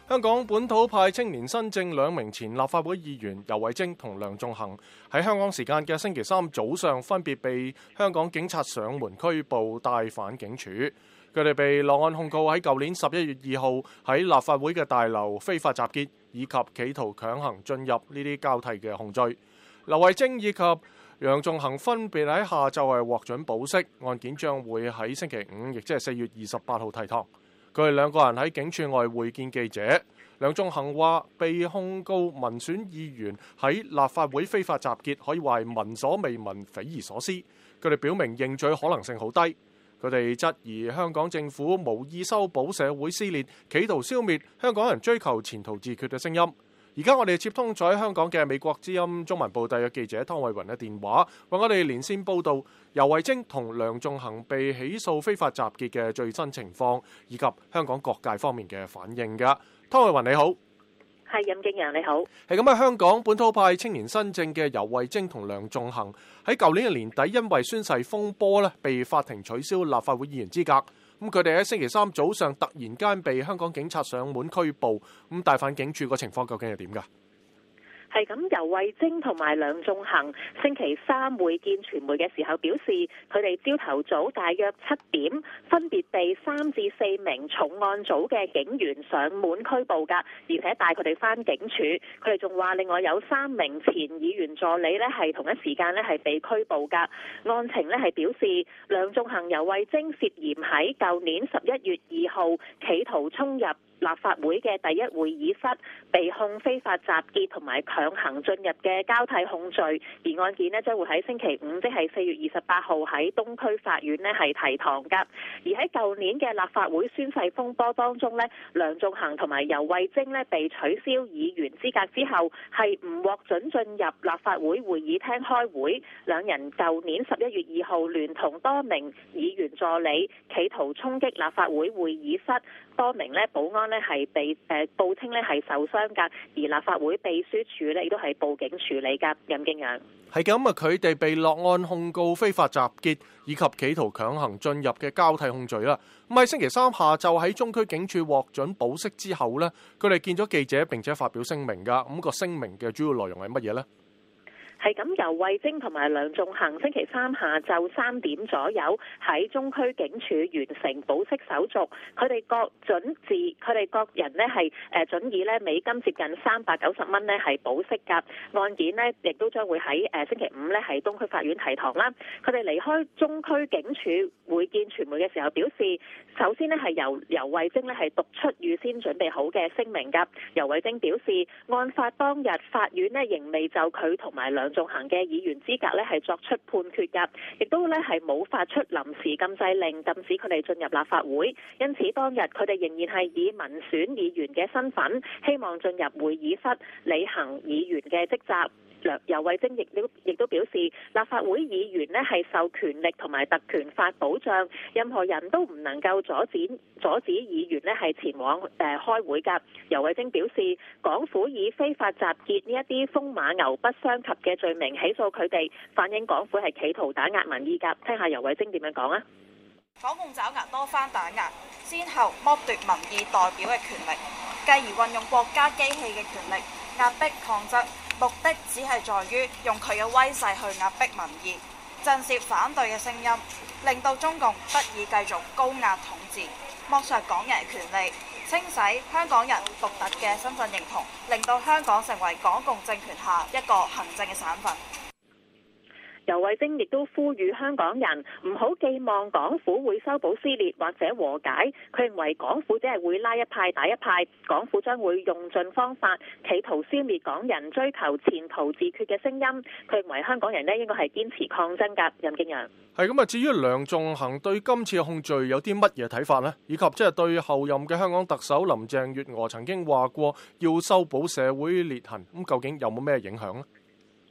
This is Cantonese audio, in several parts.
香港本土派青年新政兩名前立法會議員游蕙禎同梁頌恆喺香港時間嘅星期三早上分別被香港警察上門拘捕，帶返警署。佢哋被落案控告喺舊年11月2號喺立法會嘅大樓非法集結，以及企圖強行進入呢啲交替嘅控罪。游蕙禎以及梁頌恆分別喺下晝獲准保釋，案件將會喺星期5，亦即係4月28號提堂。佢哋兩個人喺警署外會見記者。梁頌恆話被控告民選議員喺立法會非法集結，可以話係聞所未聞、匪夷所思。佢哋表明認罪可能性好低。佢哋質疑香港政府無意修補社會撕裂，企圖消滅香港人追求前途自決嘅聲音。而家我哋接通咗喺香港嘅美國之音中文部特約記者湯慧雲嘅電話，為我哋連線報道游蕙禎同梁頌恆被起訴非法集結嘅最新情況，以及香港各界方面嘅反應㗎。湯慧雲你好。 係任敬陽你好。 係咁啊！香港本土派青年新政嘅游蕙禎同梁頌恆喺舊年嘅年底，因為宣誓風波咧，被法庭取消立法會議員資格。咁佢哋喺星期三早上突然間被香港警察上門拘捕，咁帶返警署個情況究竟係點㗎？ 係咁，游蕙禎同埋梁頌恆星期三會見傳媒嘅時候表示，佢哋朝頭早大約7點分別被3至4名重案組嘅警員上門拘捕㗎，而且帶佢哋返警署。佢哋仲話另外有3名前議員助理呢係同一時間呢係被拘捕㗎。案情呢係表示，梁頌恆、游蕙禎涉嫌喺舊年11月2號企圖衝入立法會嘅第一會議室，被控非法集結同埋強行進入嘅交替控罪，而案件呢將會喺星期5，即係4月28號喺東區法院呢係提堂㗎。而喺舊年嘅立法會宣誓風波當中呢，梁頌恆同埋游蕙禎呢被取消議員資格之後，係唔獲准進入立法會會議廳開會。兩人舊年11月2號聯同多名議員助理企圖衝擊立法會會議室，多名呢保安咧係被報稱咧係受傷㗎，而立法會秘書處咧亦都係報警處理㗎。任敬陽係咁啊！佢哋被落案控告非法集結以及企圖強行進入嘅交替控罪啦。咁喺星期三下晝喺中區警署獲准保釋之後呢，佢哋見咗記者並且發表聲明㗎。咁個聲明嘅主要內容係乜嘢呢？ 係咁，游蕙禎同埋梁頌恆星期三下晝3點左右喺中區警署完成保釋手續，佢哋各人呢係準以呢美金接近390蚊呢係保釋㗎。案件呢亦都將會喺星期5呢喺東區法院提堂啦。佢哋離開中區警署會見傳媒嘅時候表示，首先呢係由游蕙禎呢係讀出預先準備好嘅聲明㗎。游蕙禎表示，案發當日法院呢仍未就佢同埋梁頌恆嘅議員資格咧係作出判決㗎，亦都咧係冇發出臨時禁制令禁止佢哋進入立法會，因此當日佢哋仍然係以民選議員嘅身份，希望進入會議室履行議員嘅職責。游蕙禎亦都表示，立法會議員咧係受權力同埋特權法保障，任何人都唔能夠阻止議員咧係前往開會㗎。游蕙禎表示，港府以非法集結呢一啲風馬牛不相及嘅罪名起訴佢哋，反映港府係企圖打壓民意㗎。聽下游蕙禎點樣講啊！ 港共爪牙多番打壓，先後剝奪民意代表嘅權力，繼而運用國家機器嘅權力壓迫抗爭，目的只係在於用佢嘅威勢去壓迫民意，震懾反對嘅聲音，令到中共得以繼續高壓統治，剝削港人權利，清洗香港人獨特嘅身份認同，令到香港成為港共政權下一個行政嘅省份。 游蕙禎亦都呼籲香港人唔好寄望港府會修補撕裂或者和解，佢認為港府只係會拉一派打一派，港府將會用盡方法企圖消滅港人追求前途自決嘅聲音。佢認為香港人應該係堅持抗爭㗎。任敬陽係咁啊！至於梁頌恆對今次嘅控罪有啲乜嘢睇法呢？以及即係對後任嘅香港特首林鄭月娥曾經話過要修補社會裂痕，咁究竟有冇咩影響呢？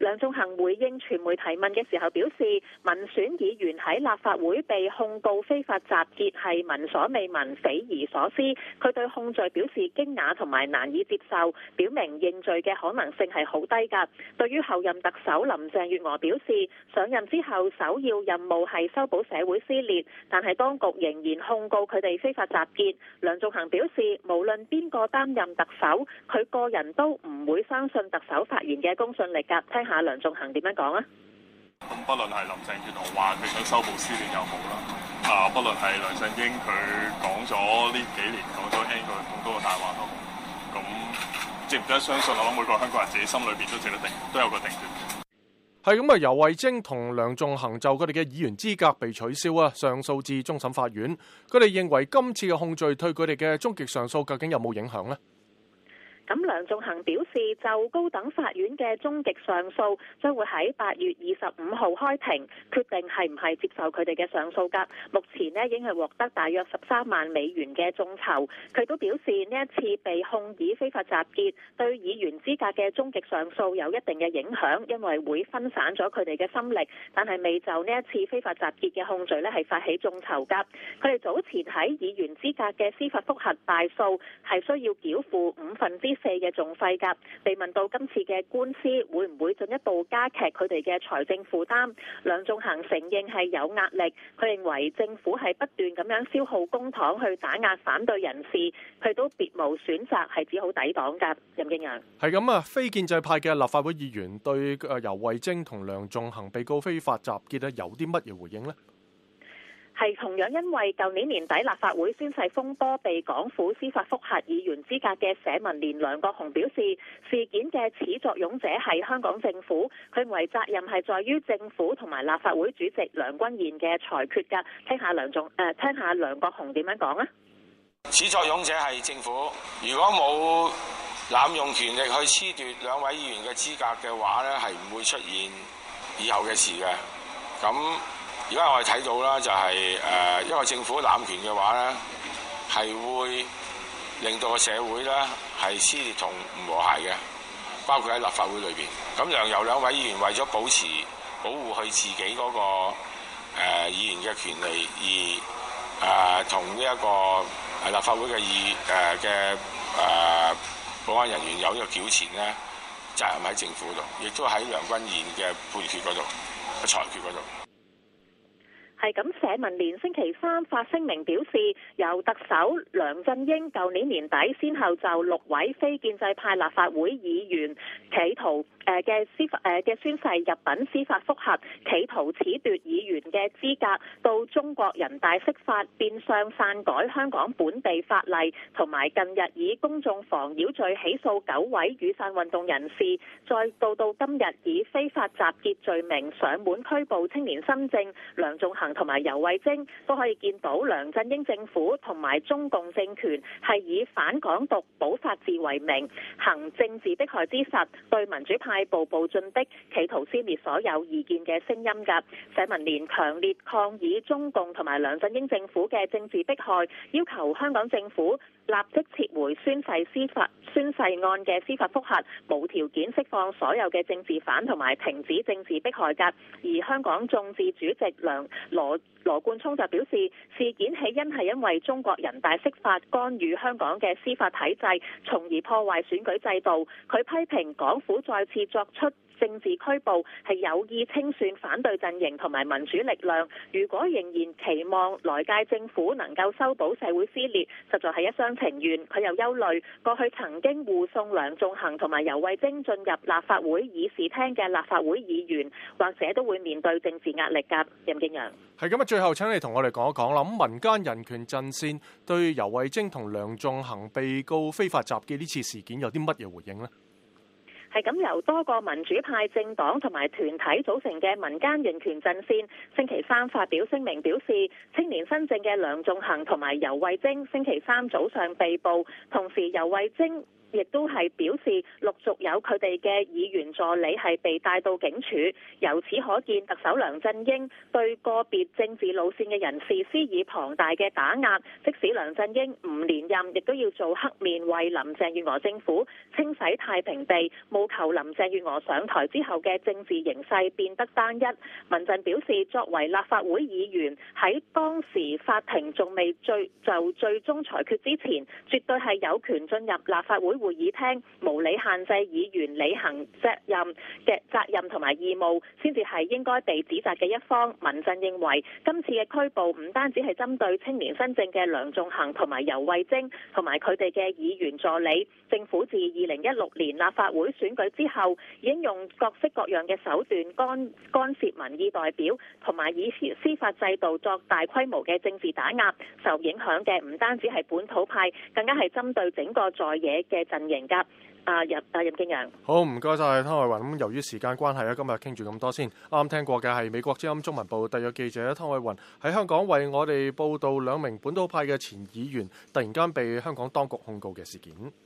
梁頌恆回應傳媒提問嘅時候表示，民選議員喺立法會被控告非法集結係聞所未聞、匪夷所思。佢對控罪表示驚訝同埋難以接受，表明認罪嘅可能性係好低㗎。對於後任特首林鄭月娥表示，上任之後首要任務係修補社會撕裂，但係當局仍然控告佢哋非法集結。梁頌恆表示，無論邊個擔任特首，佢個人都唔會相信特首發言嘅公信力㗎。聽下梁頌恆點樣講啊？ 咁不論係林鄭月娥話佢想修補撕裂又好啦，不論係梁振英佢講咗呢幾年講咗 N 個咁多個大話都好，咁值唔值得相信？我諗每個香港人自己心裏邊都有個定奪。 係咁啊，游蕙禎同梁頌恆就佢哋嘅議員資格被取消啊，上訴至終審法院。佢哋認為今次嘅控罪對佢哋嘅終極上訴究竟有冇影響呢？ 咁梁頌恆表示，就高等法院嘅終極上訴將會喺8月25號開庭，決定係唔係接受佢哋嘅上訴㗎。目前呢已經係獲得大約13萬美元嘅眾籌。佢都表示呢一次被控以非法集結對議員資格嘅終極上訴有一定嘅影響，因為會分散咗佢哋嘅心力。但係未就呢一次非法集結嘅控罪呢係發起眾籌㗎。佢哋早前喺議員資格嘅司法覆核敗訴，係需要繳付4/5嘅訟費㗎。被問到今次嘅官司會唔會進一步加劇佢哋嘅財政負擔，梁頌恆承認係有壓力。佢認為政府係不斷咁樣消耗公帑去打壓反對人士，佢都別無選擇，係只好抵擋㗎。任敬揚係咁啊，非建制派嘅立法會議員對游蕙禎同梁頌恆被告非法集結咧有啲乜嘢回應呢？ 係同樣因為舊年年底立法會宣誓風波被港府司法覆核議員資格嘅社民連梁國雄表示，事件嘅始作俑者係香港政府，佢認為責任係在於政府同埋立法會主席梁君彥嘅裁決㗎。聽下梁國雄點樣講啊？ 始作俑者係政府，如果冇濫用權力去褫奪兩位議員嘅資格嘅話呢，係唔會出現以後嘅事嘅。咁而家我哋睇到啦，就係因為政府濫權嘅話咧，係會令到個社會咧係撕裂同唔和諧嘅，包括喺立法會裏邊。咁由兩位議員為咗保護佢自己嗰個議員嘅權利，而同呢一個立法會嘅保安人員有呢個糾纏咧，責任喺政府度，亦都喺梁君彥嘅判決嗰度、裁決嗰度。 係咁，社民連星期三發聲明表示，由特首梁振英舊年年底先後就6位非建制派立法會議員企圖嘅宣誓入稟司法覆核，企圖褫奪議員嘅資格，到中國人大釋法變相篡改香港本地法例，同埋近日以公眾妨擾罪起訴9位雨傘運動人士，再到今日以非法集結罪名上門拘捕青年新政梁頌恆同埋游蕙禎，都可以見到梁振英政府同埋中共政權係以反港獨、保法治為名，行政治迫害之實，對民主派步步進逼，企圖消滅所有異見嘅聲音㗎。社民連強烈抗議中共同埋梁振英政府嘅政治迫害，要求香港政府立即撤回宣誓案嘅司法覆核，無條件釋放所有嘅政治犯同埋停止政治迫害㗎。而香港眾志主席羅冠聰就表示，事件起因係因為中國人大釋法干預香港嘅司法體制，從而破壞選舉制度。佢批評港府再次作出政治拘捕係有意清算反對陣營同埋民主力量。如果仍然期望來屆政府能夠修補社會撕裂，實在係一廂情願。佢又憂慮過去曾經護送梁頌恆同埋游蕙禎進入立法會議事廳嘅立法會議員，或者都會面對政治壓力㗎。任敬揚係咁啊！最後請你同我哋講一講啦。咁民間人權陣線對游蕙禎同梁頌恆被告非法集結呢次事件有啲乜嘢回應呢？ 係咁，由多個民主派政黨同埋團體組成嘅民間人權陣線星期三發表聲明，表示青年新政嘅梁頌恆同埋游蕙禎星期三早上被捕，同時游蕙禎亦都係表示陸續有佢哋嘅議員助理係被帶到警署。由此可見，特首梁振英對個別政治路線嘅人士施以龐大嘅打壓，即使梁振英唔連任，亦都要做黑面，為林鄭月娥政府清洗太平地，務求林鄭月娥上台之後嘅政治形勢變得單一。民陣表示，作為立法會議員，喺當時法庭仲未最終裁決之前，絕對係有權進入立法會會議廳，無理限制議員履行責任同埋義務，先至係應該被指責嘅一方。民陣認為今次嘅拘捕唔單止係針對青年新政嘅梁頌恆同埋游蕙禎同埋佢哋嘅議員助理，政府自2016年立法會選舉之後，已經用各式各樣嘅手段干涉民意代表，同埋以司法制度作大規模嘅政治打壓。受影響嘅唔單止係本土派，更加係針對整個在野嘅陣營㗎。任敬揚， 好，唔該晒湯偉雲。咁由於時間關係咧，今日傾住咁多先。啱聽過嘅係美國之音中文部特約記者湯偉雲喺香港為我哋報道兩名本土派嘅前議員突然間被香港當局控告嘅事件。